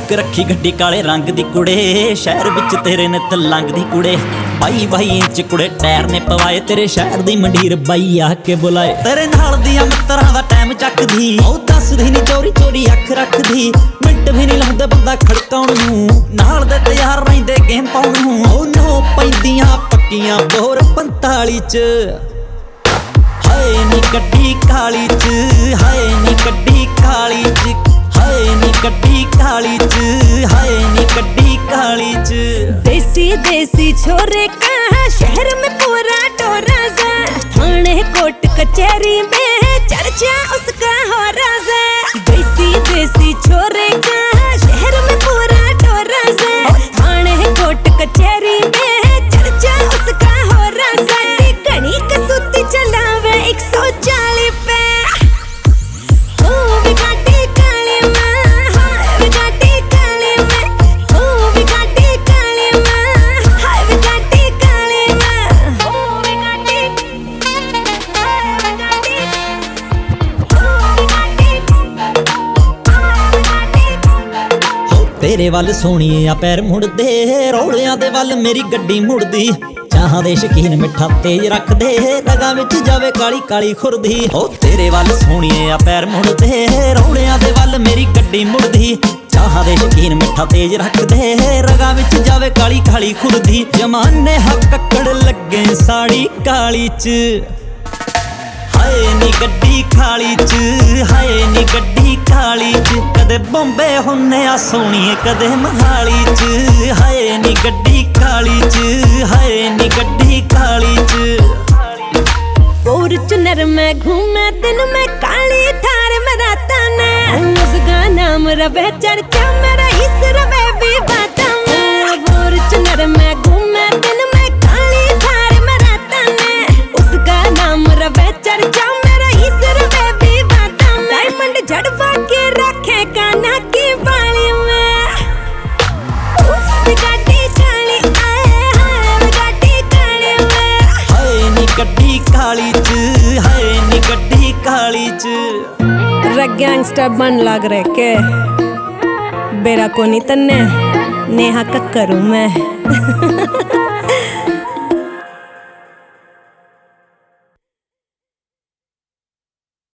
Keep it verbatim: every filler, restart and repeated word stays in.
book रखी गड्डी काले रंग दी कुड़े शहर विच तेरे नित लंघदी कुड़े बाई बाई इंच कुड़े टायर ने पवाए तेरे शहर दी मंडीर बाई आके बुलाए तेरे नाल दियां मित्तरां दा टाइम चकदी ओ दसदी नी चोरी चोरी अख रखदी मिंट भी नी लाउंदा बंदा खड़काउण नूं नाल दे तैयार रहिंदे गेम पाउण नूं ओ नो पैंदियां पक्कियां बोर पंताली च हाय नी गड्डी काली च हाय नी गड्डी काली च हाय नी गड्डी काली च हाय नी गड्डी काली च देसी देसी छोरे का शहर में पूरा टोरा सा थाने कोर्ट कचहरी में चर्चा उसका हो राजा देसी देसी छोरे का शहर में पूरा टोरा सा थाने कोर्ट कचहरी में चर्चा उसका हो राजा घनी कसूती चलावे एक सौ चालीस पे ओ विगाटी काली मां हाय विगाटी काली मां ओ विगाटी काली मां हाय विगाटी काली मां ओ विगाटी हाय विगाटी ओ विगाटी हाय विगाटी हो तेरे वल सोहणीए आ पैर मुड़दे रौलियां दे वल मेरी गड्डी मुड़दी चाहां दे शकीन मिठा तेज रख दे रगां विच जावे काली काली खुरदी ओ तेरे वल सोहणीए आ पैर मुड़दे रौलियां दे वल मेरी गड्डी मुड़दी चाहां दे शकीन मिठा तेज रख दे रगां विच जावे काली काली खुरदी जमाने हक कक्कड़ लगे साड़ी काली च हाय नी गड्डी काली च हाय नी गड्डी काली च कदे बॉम्बे हुन्ने आ सोहणीए कदे मोहाली च हाय नी गड्डी काली च हाय नी गड्डी काली च फॉर्च्यूनर में घूमे दिन में काली थार में राता ने उसका नाम रवे चर्चा मेरा इस रवे भी बाता में फॉर्च्यूनर में घूमे दिन में काली थार में राता ने उसका नाम रवे चर्चा मेरा इस रवे भी बाता में डायमंड झड़वा के रखे काना की बाली में उफ विगाटी काली आए हाय विगाटी काली में हाय नी गड्डी काली च हाय नी गड्डी काली च गैंगस्टर बन लग रहे के बेरा को नहीं तन्ने नेहा कक्करू मैं